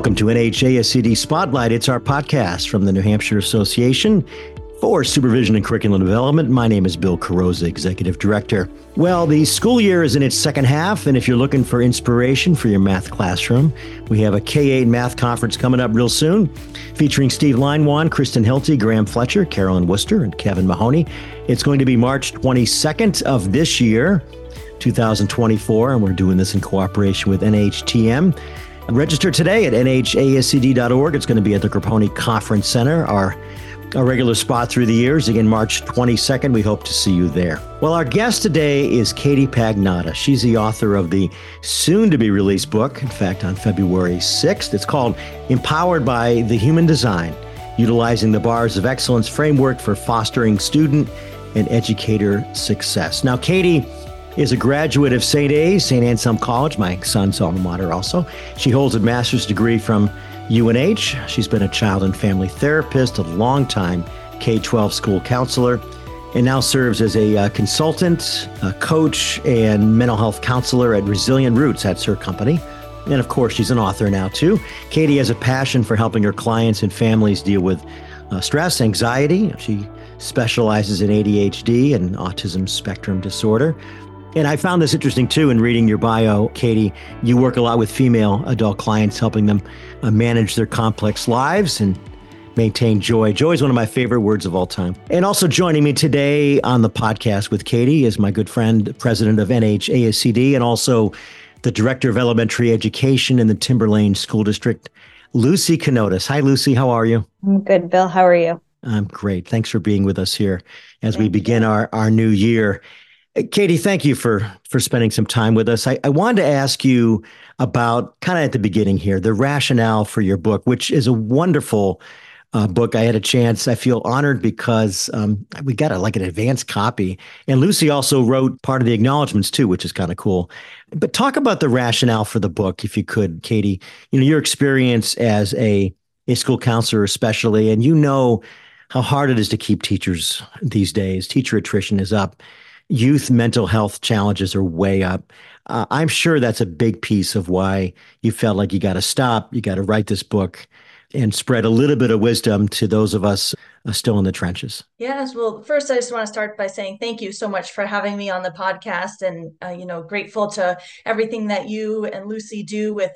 Welcome to NHASCD Spotlight. It's our podcast from the New Hampshire Association for Supervision and Curriculum Development. My name is Bill Carosa, Executive Director. Well, the school year is in its second half, and if you're looking for inspiration for your math classroom, we have a K-8 math conference coming up real soon, featuring Steve Linewan, Kristen Hilty, Graham Fletcher, Carolyn Worcester, and Kevin Mahoney. It's going to be March 22nd of this year, 2024, and we're doing this in cooperation with NHTM. Register today at nhascd.org. It's going to be at the Grapponi Conference Center, our regular spot through the years. Again, March 22nd. We hope to see you there. Well, our guest today is Katie Pagnotta. She's the author of the soon-to-be-released book, in fact, on February 6th. It's called Empowered by the Human Design, Utilizing the Bars of Excellence Framework for Fostering Student and Educator Success. Now, Katie is a graduate of St. Anselm College, my son's alma mater also. She holds a master's degree from UNH. She's been a child and family therapist, a longtime K-12 school counselor, and now serves as a consultant, a coach, and mental health counselor at Resilient Roots. That's her company. And of course, she's an author now too. Katie has a passion for helping her clients and families deal with stress, anxiety. She specializes in ADHD and autism spectrum disorder. And I found this interesting too in reading your bio, Katie. You work a lot with female adult clients, helping them manage their complex lives and maintain joy. Joy is one of my favorite words of all time. And also joining me today on the podcast with Katie is my good friend, president of NHASCD, and also the director of elementary education in the Timberlane School District, Lucy Kanotis. Hi, Lucy. How are you? I'm good, Bill. How are you? I'm great. Thanks for being with us here as we begin our new year. Katie, thank you for spending some time with us. I wanted to ask you about, kind of at the beginning here, the rationale for your book, which is a wonderful book. I had a chance. I feel honored because we got an advanced copy. And Lucy also wrote part of the acknowledgments too, which is kind of cool. But talk about the rationale for the book, if you could, Katie. You know, your experience as a school counselor especially, and you know how hard it is to keep teachers these days. Teacher attrition is up. Youth mental health challenges are way up. I'm sure that's a big piece of why you felt like you got to stop, you got to write this book and spread a little bit of wisdom to those of us still in the trenches. Yes. Well, first, I just want to start by saying thank you so much for having me on the podcast, and, grateful to everything that you and Lucy do with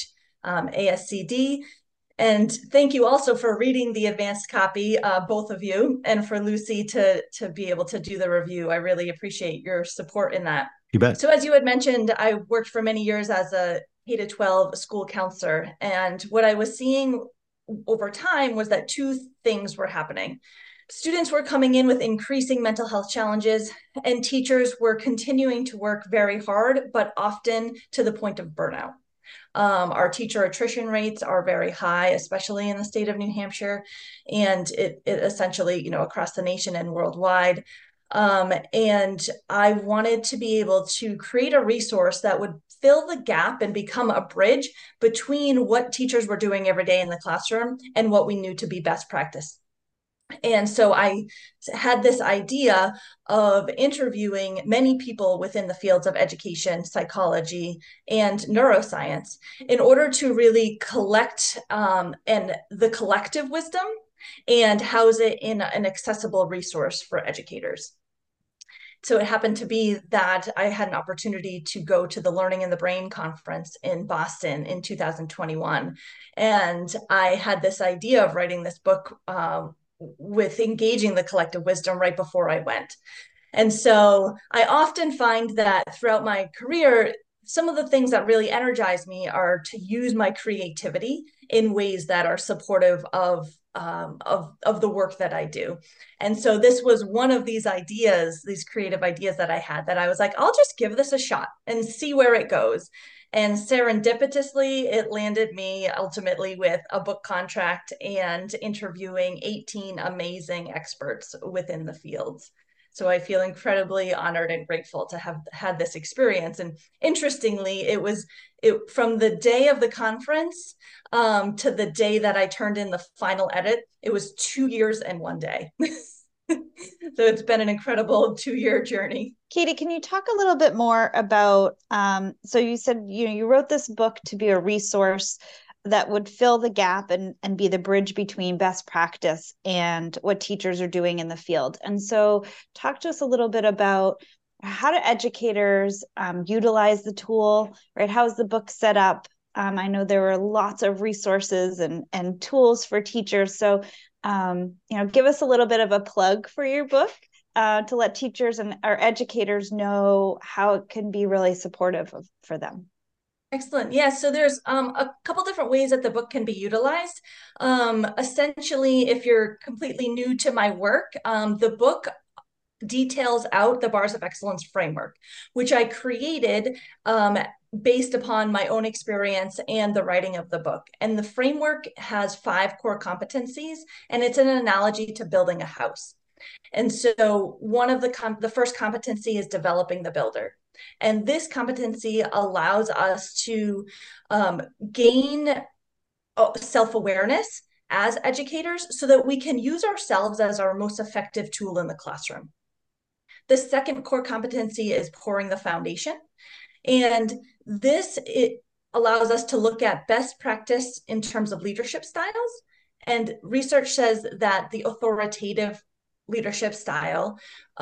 NHASCD. And thank you also for reading the advanced copy, both of you, and for Lucy to be able to do the review. I really appreciate your support in that. You bet. So as you had mentioned, I worked for many years as a K-12 school counselor. And what I was seeing over time was that two things were happening. Students were coming in with increasing mental health challenges, and teachers were continuing to work very hard, but often to the point of burnout. Our teacher attrition rates are very high, especially in the state of New Hampshire, and it essentially, across the nation and worldwide. And I wanted to be able to create a resource that would fill the gap and become a bridge between what teachers were doing every day in the classroom and what we knew to be best practice. And so I had this idea of interviewing many people within the fields of education, psychology, and neuroscience in order to really collect the collective wisdom and house it in an accessible resource for educators. So it happened to be that I had an opportunity to go to the Learning in the Brain conference in Boston in 2021. And I had this idea of writing this book with engaging the collective wisdom right before I went. And so I often find that throughout my career, some of the things that really energize me are to use my creativity in ways that are supportive of the work that I do. And so this was one of these ideas, these creative ideas that I had, that I was like, I'll just give this a shot and see where it goes. And serendipitously, it landed me ultimately with a book contract and interviewing 18 amazing experts within the fields. So I feel incredibly honored and grateful to have had this experience. And interestingly, it was from the day of the conference to the day that I turned in the final edit, it was 2 years and 1 day. So it's been an incredible 2-year journey. Katie, can you talk a little bit more about, so you said, you wrote this book to be a resource that would fill the gap and be the bridge between best practice and what teachers are doing in the field. And so talk to us a little bit about how do educators utilize the tool, right? How is the book set up? I know there were lots of resources and tools for teachers. So, give us a little bit of a plug for your book to let teachers and our educators know how it can be really supportive for them. Excellent. Yeah, so there's a couple different ways that the book can be utilized. Essentially, if you're completely new to my work, the book details out the Bars of Excellence framework, which I created based upon my own experience and the writing of the book. And the framework has 5 core competencies, and it's an analogy to building a house. And so one of the first competency is developing the builder. And this competency allows us to gain self-awareness as educators so that we can use ourselves as our most effective tool in the classroom. The second core competency is pouring the foundation. And it allows us to look at best practice in terms of leadership styles. And research says that the authoritative leadership style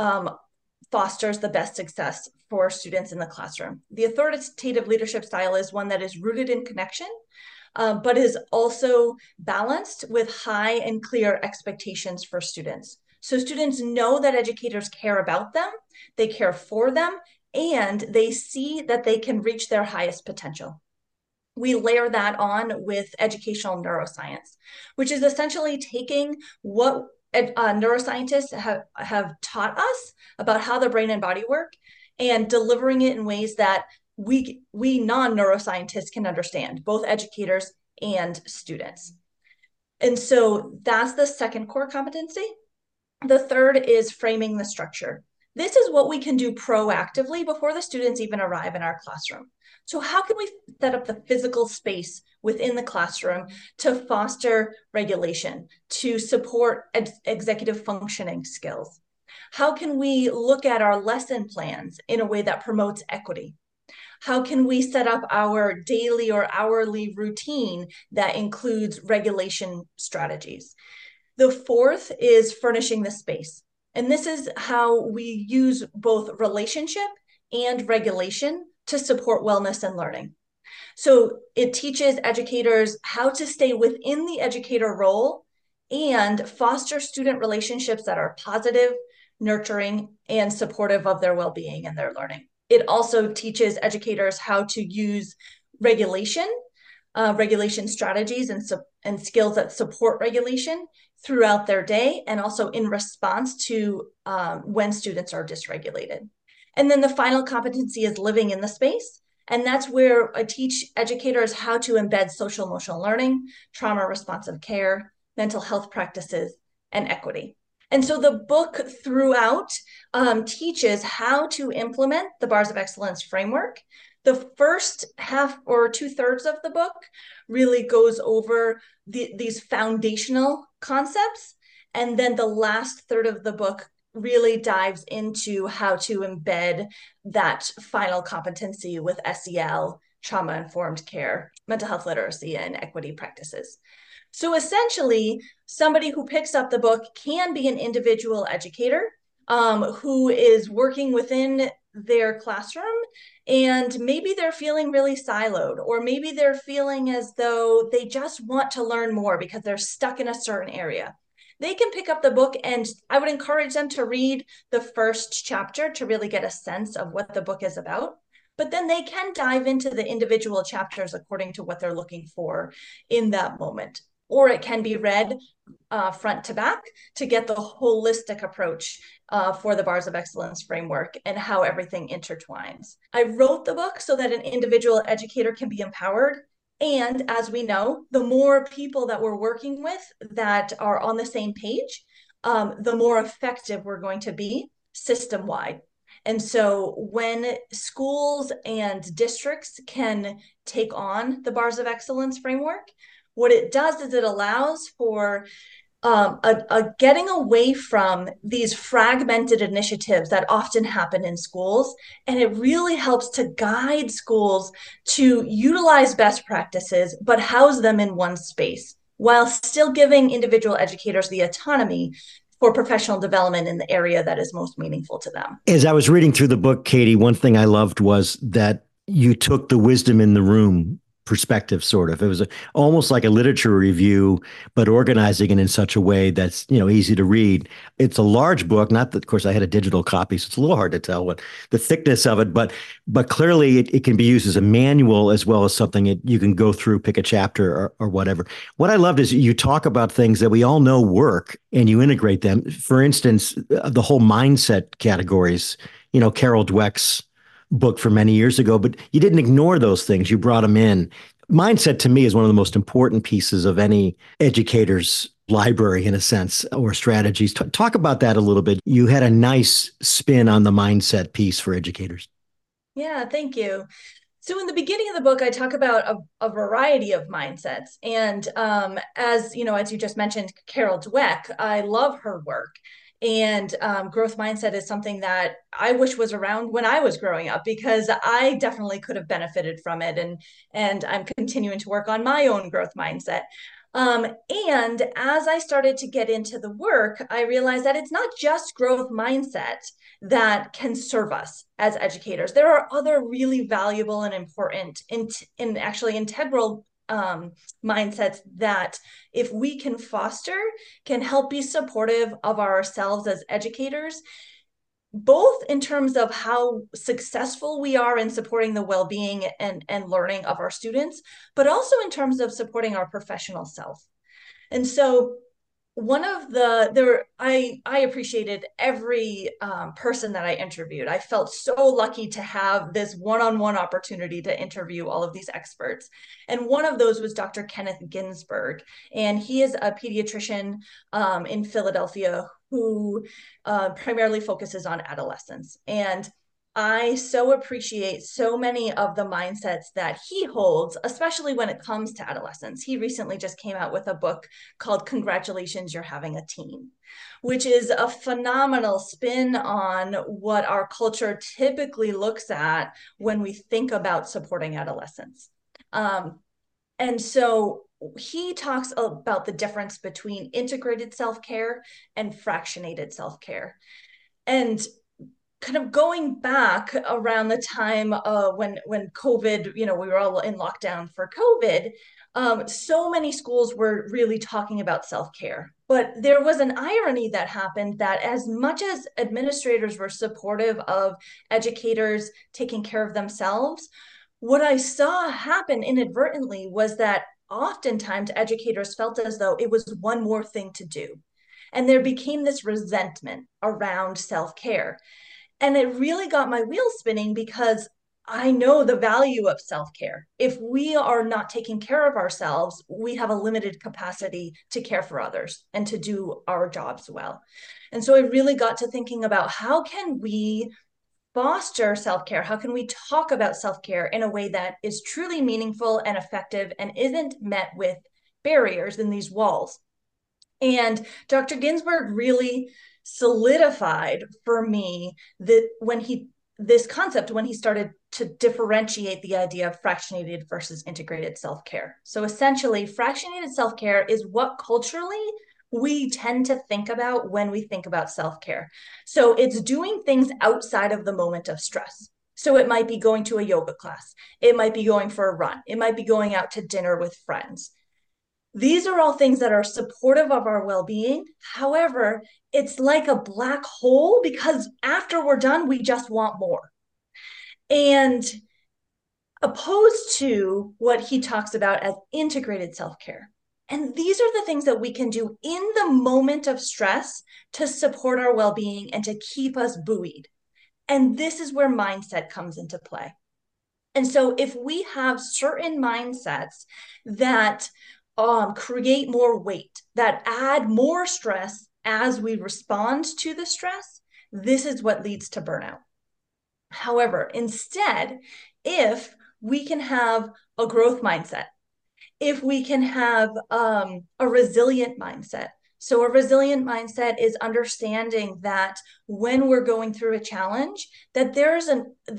fosters the best success for students in the classroom. The authoritative leadership style is one that is rooted in connection, but is also balanced with high and clear expectations for students. So students know that educators care about them, they care for them, and they see that they can reach their highest potential. We layer that on with educational neuroscience, which is essentially taking what neuroscientists have taught us about how the brain and body work and delivering it in ways that we non-neuroscientists can understand, both educators and students. And so that's the second core competency. The third is framing the structure. This is what we can do proactively before the students even arrive in our classroom. So how can we set up the physical space within the classroom to foster regulation, to support executive functioning skills? How can we look at our lesson plans in a way that promotes equity? How can we set up our daily or hourly routine that includes regulation strategies? The fourth is furnishing the space. And this is how we use both relationship and regulation to support wellness and learning. So it teaches educators how to stay within the educator role and foster student relationships that are positive, nurturing, and supportive of their well-being and their learning. It also teaches educators how to use regulation strategies and skills that support regulation throughout their day, and also in response to when students are dysregulated. And then the final competency is living in the space. And that's where I teach educators how to embed social emotional learning, trauma responsive care, mental health practices, and equity. And so the book throughout teaches how to implement the Bars of Excellence framework. The first half or 2/3 of the book really goes over these foundational concepts. And then the last third of the book really dives into how to embed that final competency with SEL, trauma-informed care, mental health literacy, and equity practices. So essentially, somebody who picks up the book can be an individual educator who is working within their classroom, and maybe they're feeling really siloed, or maybe they're feeling as though they just want to learn more because they're stuck in a certain area. They can pick up the book, and I would encourage them to read the first chapter to really get a sense of what the book is about. But then they can dive into the individual chapters according to what they're looking for in that moment. Or it can be read front to back to get the holistic approach for the Bars of Excellence framework and how everything intertwines. I wrote the book so that an individual educator can be empowered. And as we know, the more people that we're working with that are on the same page, the more effective we're going to be system-wide. And so when schools and districts can take on the Bars of Excellence framework, what it does is it allows for a getting away from these fragmented initiatives that often happen in schools. And it really helps to guide schools to utilize best practices, but house them in one space while still giving individual educators the autonomy for professional development in the area that is most meaningful to them. As I was reading through the book, Katie, one thing I loved was that you took the wisdom in the room perspective, sort of. It was almost like a literature review, but organizing it in such a way that's, easy to read. It's a large book. Not that, of course, I had a digital copy, so it's a little hard to tell what the thickness of it, but clearly it can be used as a manual as well as something that you can go through, pick a chapter or whatever. What I loved is you talk about things that we all know work and you integrate them. For instance, the whole mindset categories, Carol Dweck's book from many years ago, but you didn't ignore those things. You brought them in. Mindset to me is one of the most important pieces of any educator's library, in a sense, or strategies. Talk about that a little bit. You had a nice spin on the mindset piece for educators. Yeah, thank you. So in the beginning of the book, I talk about a variety of mindsets. And as you just mentioned, Carol Dweck, I love her work. And growth mindset is something that I wish was around when I was growing up, because I definitely could have benefited from it. And I'm continuing to work on my own growth mindset. And as I started to get into the work, I realized that it's not just growth mindset that can serve us as educators. There are other really valuable and important and actually integral mindsets that, if we can foster, can help be supportive of ourselves as educators, both in terms of how successful we are in supporting the well-being and learning of our students, but also in terms of supporting our professional self. And so I appreciated every person that I interviewed. I felt so lucky to have this one-on-one opportunity to interview all of these experts. And one of those was Dr. Kenneth Ginsburg. And he is a pediatrician in Philadelphia who primarily focuses on adolescents. And I so appreciate so many of the mindsets that he holds, especially when it comes to adolescents. He recently just came out with a book called Congratulations, You're Having a Teen, which is a phenomenal spin on what our culture typically looks at when we think about supporting adolescents. And so he talks about the difference between integrated self-care and fractionated self-care. And kind of going back around the time when COVID, we were all in lockdown for COVID, so many schools were really talking about self-care. But there was an irony that happened, that as much as administrators were supportive of educators taking care of themselves, what I saw happen inadvertently was that oftentimes educators felt as though it was one more thing to do. And there became this resentment around self-care. And it really got my wheels spinning, because I know the value of self-care. If we are not taking care of ourselves, we have a limited capacity to care for others and to do our jobs well. And so I really got to thinking about, how can we foster self-care? How can we talk about self-care in a way that is truly meaningful and effective and isn't met with barriers in these walls? And Dr. Ginsburg really solidified for me that this concept when he started to differentiate the idea of fractionated versus integrated self-care. So essentially, fractionated self-care is what culturally we tend to think about when we think about self-care. So it's doing things outside of the moment of stress. So it might be going to a yoga class. It might be going for a run. It might be going out to dinner with friends. These are all things that are supportive of our well-being. However, it's like a black hole, because after we're done, we just want more. And opposed to what he talks about as integrated self-care. And these are the things that we can do in the moment of stress to support our well-being and to keep us buoyed. And this is where mindset comes into play. And so if we have certain mindsets that create more weight, that add more stress as we respond to the stress, this is what leads to burnout. However, instead, if we can have a growth mindset, if we can have a resilient mindset, So a resilient mindset is understanding that when we're going through a challenge, that there is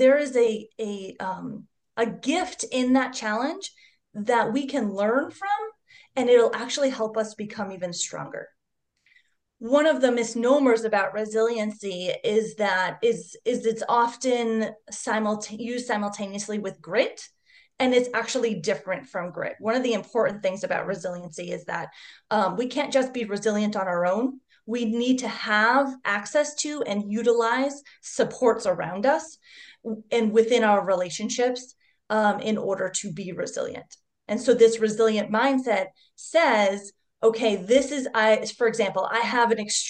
a gift in that challenge that we can learn from, and it'll actually help us become even stronger. One of the misnomers about resiliency is that it's often used simultaneously with grit, and it's actually different from grit. One of the important things about resiliency is that we can't just be resilient on our own. We need to have access to and utilize supports around us and within our relationships in order to be resilient. And so this resilient mindset says, okay, for example, I have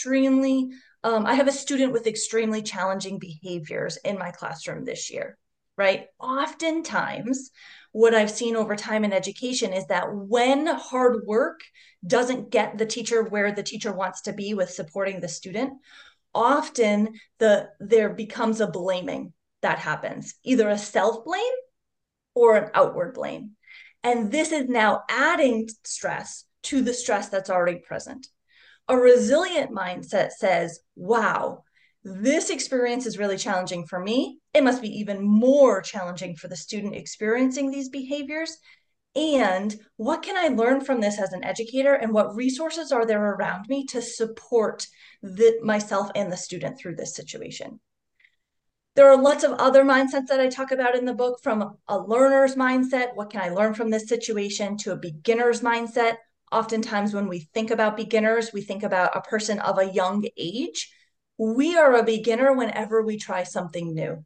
a student with extremely challenging behaviors in my classroom this year, right? Oftentimes, what I've seen over time in education is that when hard work doesn't get the teacher where the teacher wants to be with supporting the student, often there becomes a blaming that happens, either a self-blame or an outward blame. And this is now adding stress to the stress that's already present. A resilient mindset says, wow, this experience is really challenging for me. It must be even more challenging for the student experiencing these behaviors. And what can I learn from this as an educator? And what resources are there around me to support myself and the student through this situation? There are lots of other mindsets that I talk about in the book, from a learner's mindset, what can I learn from this situation, to a beginner's mindset. Oftentimes when we think about beginners, we think about a person of a young age. We are a beginner whenever we try something new.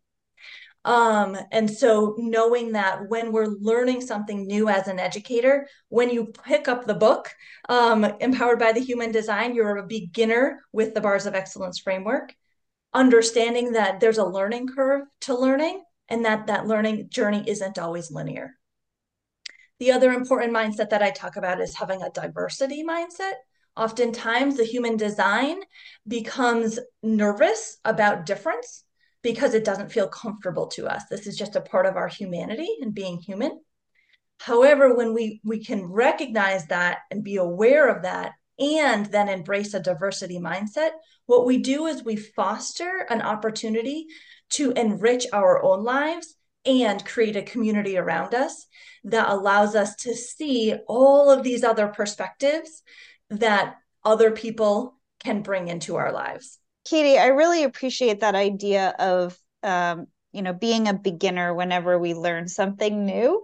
And so knowing that when we're learning something new as an educator, when you pick up the book, Empowered by the Human Design, you're a beginner with the Bars of Excellence framework. Understanding that there's a learning curve to learning, and that learning journey isn't always linear. The other important mindset that I talk about is having a diversity mindset. Oftentimes, the human design becomes nervous about difference because it doesn't feel comfortable to us. This is just a part of our humanity and being human. However, when we can recognize that and be aware of that, and then embrace a diversity mindset, what we do is we foster an opportunity to enrich our own lives and create a community around us that allows us to see all of these other perspectives that other people can bring into our lives. Katie, I really appreciate that idea of being a beginner whenever we learn something new.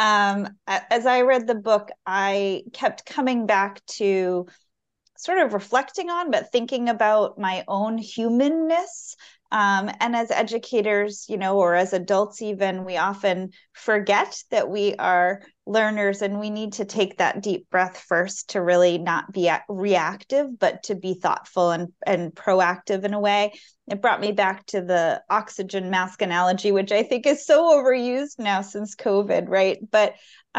As I read the book, I kept coming back to sort of reflecting on, but thinking about my own humanness. And as educators, or as adults even, we often forget that we are learners, and we need to take that deep breath first to really not be reactive, but to be thoughtful and proactive in a way. It brought me back to the oxygen mask analogy, which I think is so overused now since COVID, right? But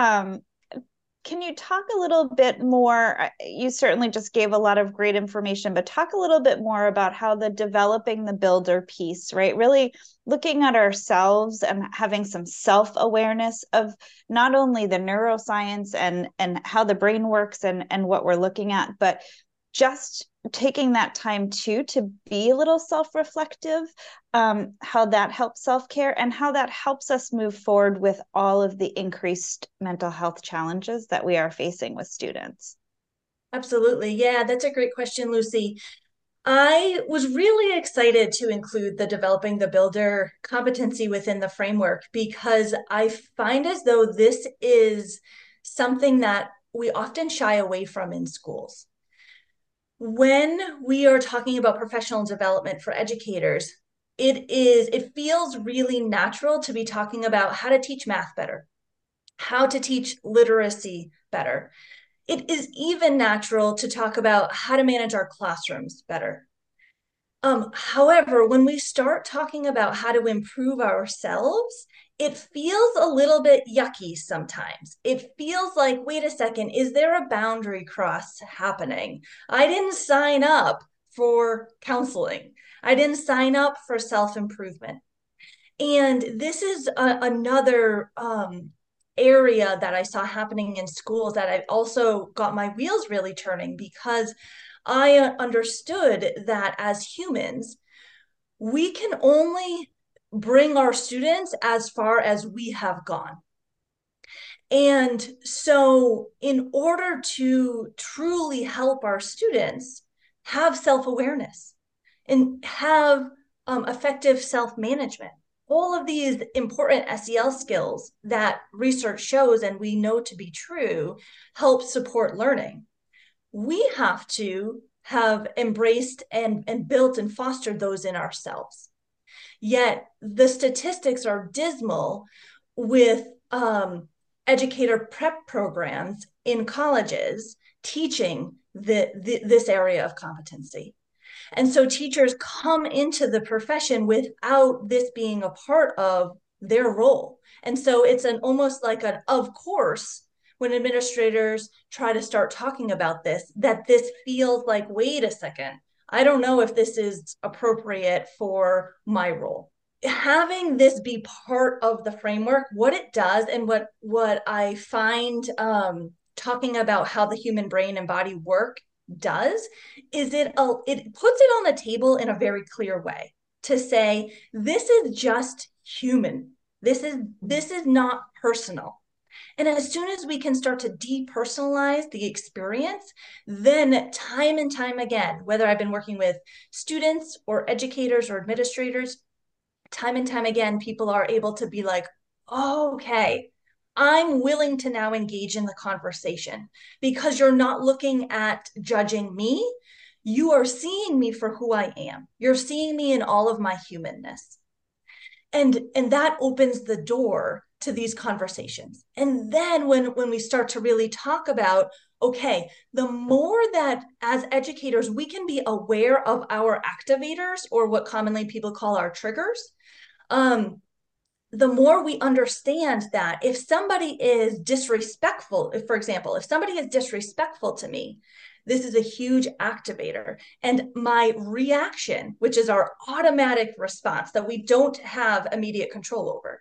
can you talk a little bit more? You certainly just gave a lot of great information, but talk a little bit more about how the developing the builder piece, right? Really looking at ourselves and having some self-awareness of not only the neuroscience and how the brain works and what we're looking at, but just taking that time to be a little self-reflective, how that helps self-care and how that helps us move forward with all of the increased mental health challenges that we are facing with students. Absolutely. Yeah, that's a great question, Lucy. I was really excited to include the developing the builder competency within the framework, because I find as though this is something that we often shy away from in schools. When we are talking about professional development for educators, it feels really natural to be talking about how to teach math better, how to teach literacy better. It is even natural to talk about how to manage our classrooms better. However, when we start talking about how to improve ourselves, it feels a little bit yucky sometimes. It feels like, wait a second, is there a boundary cross happening? I didn't sign up for counseling. I didn't sign up for self-improvement. And this is another area that I saw happening in schools that I also got my wheels really turning, because I understood that as humans, we can only bring our students as far as we have gone. And so, in order to truly help our students have self awareness and have effective self management, all of these important SEL skills that research shows and we know to be true help support learning. We have to have embraced and built and fostered those in ourselves. Yet the statistics are dismal with educator prep programs in colleges teaching this area of competency. And so teachers come into the profession without this being a part of their role. And so it's an almost like an of course when administrators try to start talking about this, that this feels like, wait a second, I don't know if this is appropriate for my role. Having this be part of the framework, what it does and what I find talking about how the human brain and body work does is it puts it on the table in a very clear way to say this is just human. This is not personal. And as soon as we can start to depersonalize the experience, then time and time again, whether I've been working with students or educators or administrators, time and time again, people are able to be like, oh, okay, I'm willing to now engage in the conversation because you're not looking at judging me. You are seeing me for who I am. You're seeing me in all of my humanness. And that opens the door to these conversations. And then when we start to really talk about, okay, the more that as educators, we can be aware of our activators or what commonly people call our triggers, the more we understand that if somebody is disrespectful, if, for example, if somebody is disrespectful to me, this is a huge activator. And my reaction, which is our automatic response that we don't have immediate control over,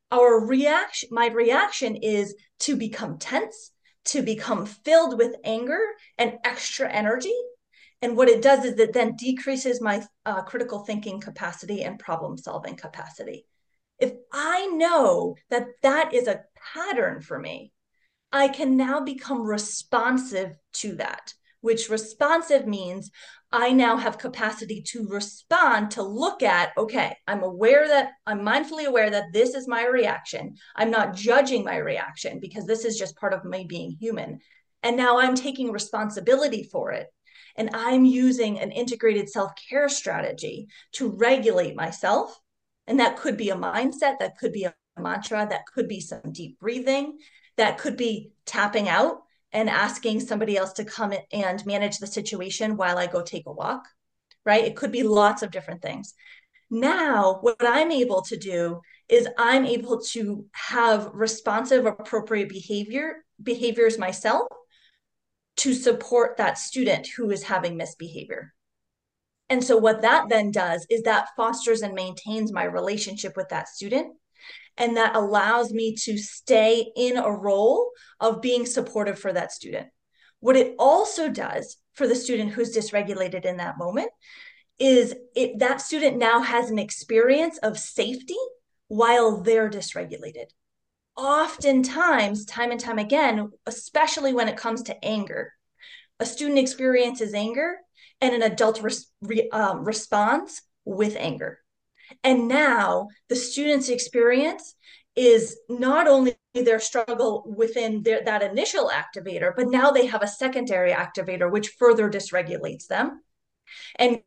my reaction is to become tense, to become filled with anger and extra energy. And what it does is it then decreases my critical thinking capacity and problem solving capacity. If I know that that is a pattern for me, I can now become responsive to that, which responsive means I now have capacity to respond, to look at, okay, I'm mindfully aware that this is my reaction. I'm not judging my reaction because this is just part of me being human. And now I'm taking responsibility for it. And I'm using an integrated self-care strategy to regulate myself. And that could be a mindset, that could be a mantra, that could be some deep breathing, that could be tapping out and asking somebody else to come and manage the situation while I go take a walk, right? It could be lots of different things. Now, what I'm able to do is I'm able to have responsive, appropriate behaviors myself to support that student who is having misbehavior. And so what that then does is that fosters and maintains my relationship with that student. And that allows me to stay in a role of being supportive for that student. What it also does for the student who's dysregulated in that moment is that student now has an experience of safety while they're dysregulated. Oftentimes, time and time again, especially when it comes to anger, a student experiences anger and an adult responds with anger. And now the student's experience is not only their struggle within that initial activator, but now they have a secondary activator, which further dysregulates them and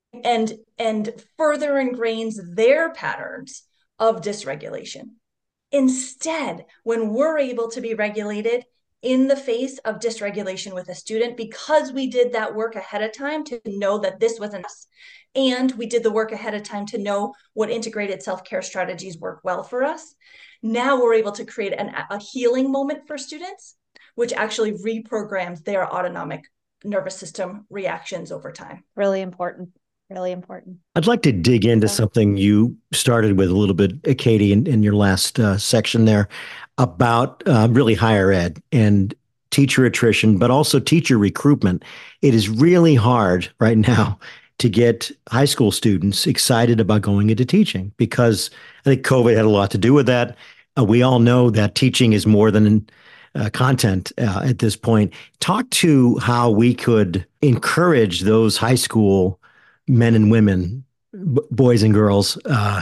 further ingrains their patterns of dysregulation. Instead, when we're able to be regulated in the face of dysregulation with a student, because we did that work ahead of time to know that this wasn't us, and we did the work ahead of time to know what integrated self-care strategies work well for us, now we're able to create a healing moment for students, which actually reprograms their autonomic nervous system reactions over time. Really important. Really important. I'd like to dig into something you started with a little bit, Katie, in your last section there about really higher ed. And teacher attrition, but also teacher recruitment. It is really hard right now to get high school students excited about going into teaching because I think COVID had a lot to do with that. We all know that teaching is more than content at this point. Talk to how we could encourage those high school men and women, boys and girls,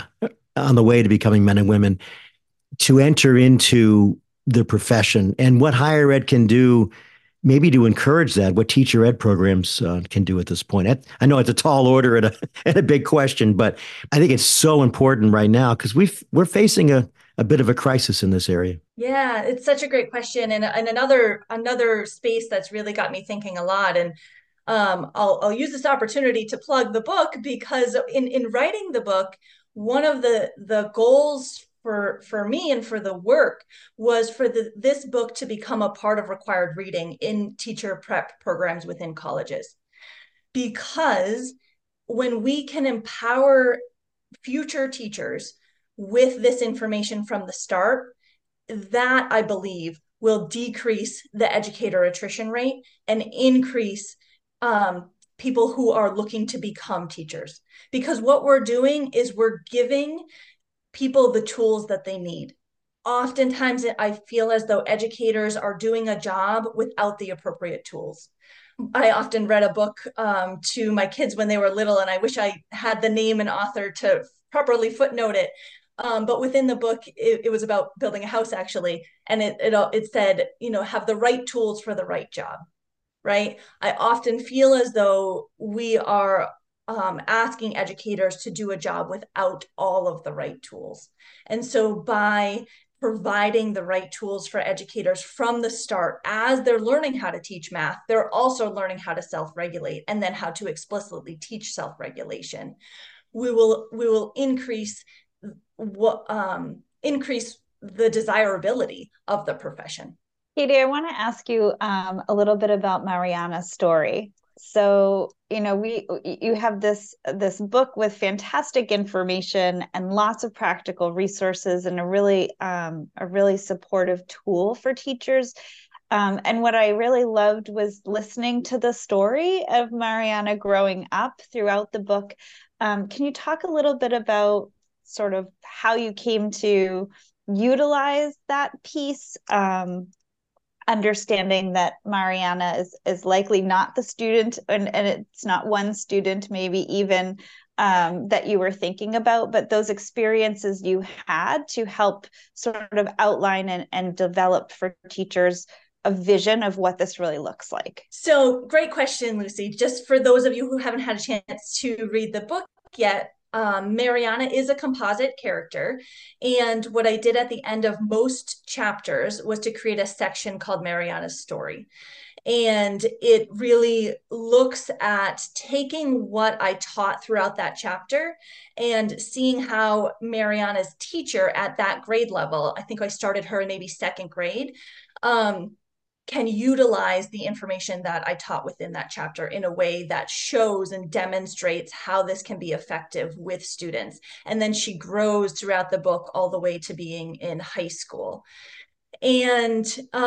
on the way to becoming men and women to enter into the profession, and what higher ed can do maybe to encourage that, what teacher ed programs can do at this point. I know it's a tall order and a big question, but I think it's so important right now because we're facing a bit of a crisis in this area. Yeah, it's such a great question, and another space that's really got me thinking a lot. And I'll use this opportunity to plug the book because in writing the book, one of the goals for me and for the work was for this book to become a part of required reading in teacher prep programs within colleges. Because when we can empower future teachers with this information from the start, that I believe will decrease the educator attrition rate and increase people who are looking to become teachers. Because what we're doing is we're giving people the tools that they need. Oftentimes, I feel as though educators are doing a job without the appropriate tools. I often read a book to my kids when they were little, and I wish I had the name and author to properly footnote it. But within the book, it was about building a house, actually. And it said, have the right tools for the right job, right? I often feel as though we are asking educators to do a job without all of the right tools. And so by providing the right tools for educators from the start, as they're learning how to teach math, they're also learning how to self-regulate and then how to explicitly teach self-regulation. We will increase the desirability of the profession. Katie, I want to ask you a little bit about Mariana's story. So, you have this book with fantastic information and lots of practical resources and a really supportive tool for teachers. And what I really loved was listening to the story of Mariana growing up throughout the book. Can you talk a little bit about sort of how you came to utilize that piece? Understanding that Mariana is likely not the student, and it's not one student, maybe even that you were thinking about, but those experiences you had to help sort of outline and develop for teachers a vision of what this really looks like. So great question, Lucy. Just for those of you who haven't had a chance to read the book yet, Mariana is a composite character. And what I did at the end of most chapters was to create a section called Mariana's story. And it really looks at taking what I taught throughout that chapter and seeing how Mariana's teacher at that grade level, I think I started her in maybe second grade, can utilize the information that I taught within that chapter in a way that shows and demonstrates how this can be effective with students. And then she grows throughout the book all the way to being in high school. And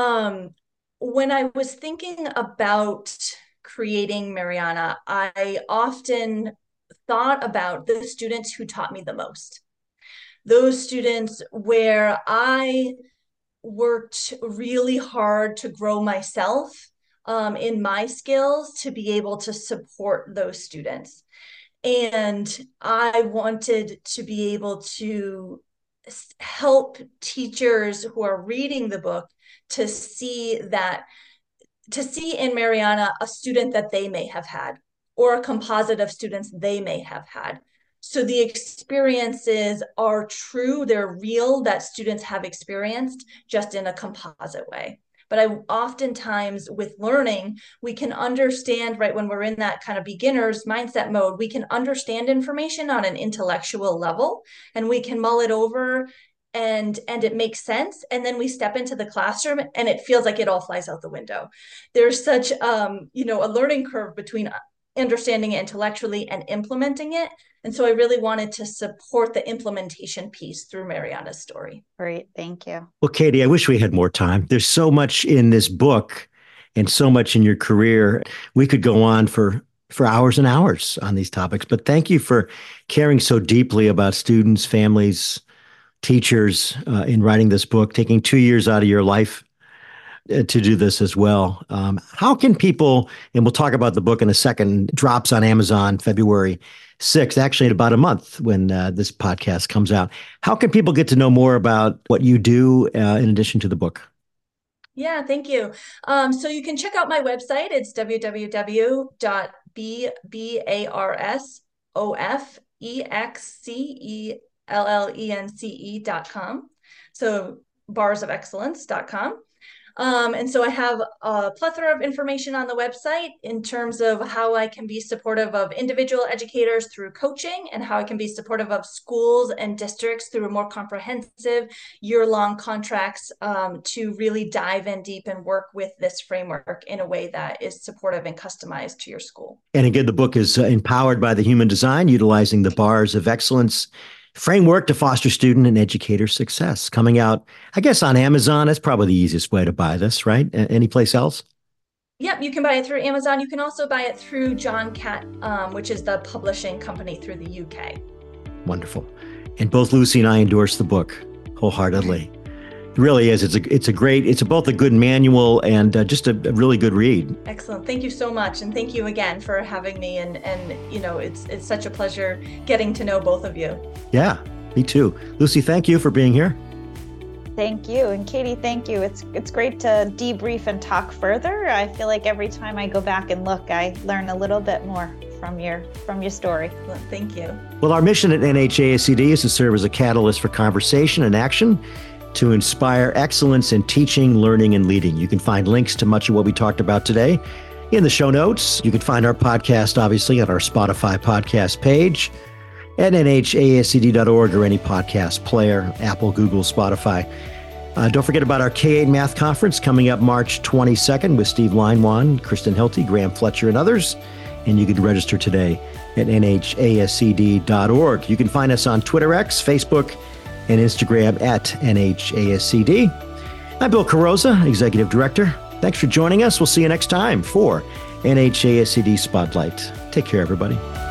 when I was thinking about creating Mariana, I often thought about the students who taught me the most. Those students where I worked really hard to grow myself in my skills to be able to support those students. And I wanted to be able to help teachers who are reading the book to see in Mariana a student that they may have had, or a composite of students they may have had. So the experiences are true, they're real, that students have experienced, just in a composite way. But oftentimes with learning, we can understand, right, when we're in that kind of beginner's mindset mode, we can understand information on an intellectual level, and we can mull it over, and it makes sense. And then we step into the classroom and it feels like it all flies out the window. There's such a learning curve between understanding it intellectually and implementing it. And so I really wanted to support the implementation piece through Mariana's story. Great, thank you. Well, Katie, I wish we had more time. There's so much in this book and so much in your career. We could go on for hours and hours on these topics, but thank you for caring so deeply about students, families, teachers in writing this book, taking 2 years out of your life to do this as well. How can people, and we'll talk about the book in a second, drops on Amazon February 6th, actually in about a month when this podcast comes out. How can people get to know more about what you do in addition to the book? Yeah, thank you. So you can check out my website. It's www.barsofexcellence.com. So barsofexcellence.com. And so I have a plethora of information on the website in terms of how I can be supportive of individual educators through coaching and how I can be supportive of schools and districts through more comprehensive year-long contracts to really dive in deep and work with this framework in a way that is supportive and customized to your school. And again, the book is empowered by the human design, utilizing the Bars of Excellence framework to foster student and educator success. Coming out, I guess, on Amazon. That's probably the easiest way to buy this, right? Any place else? Yep, you can buy it through Amazon. You can also buy it through John Catt, which is the publishing company through the UK. Wonderful. And both Lucy and I endorse the book wholeheartedly. It really is. It's both a good manual and just a really good read. Excellent. Thank you so much. And thank you again for having me. And it's such a pleasure getting to know both of you. Yeah, me too. Lucy, thank you for being here. Thank you. And Katie, thank you. It's great to debrief and talk further. I feel like every time I go back and look, I learn a little bit more from your story. Well, thank you. Well, our mission at NHASCD is to serve as a catalyst for conversation and action to inspire excellence in teaching, learning, and leading. You can find links to much of what we talked about today in the show notes. You can find our podcast, obviously, at our Spotify podcast page at nhascd.org or any podcast player, Apple, Google, Spotify. Don't forget about our K-8 Math Conference coming up March 22nd with Steve Leinwan, Kristen Hilty, Graham Fletcher, and others. And you can register today at nhascd.org. You can find us on Twitter X, Facebook, and Instagram at NHASCD. I'm Bill Carosa, Executive Director. Thanks for joining us. We'll see you next time for NHASCD Spotlight. Take care, everybody.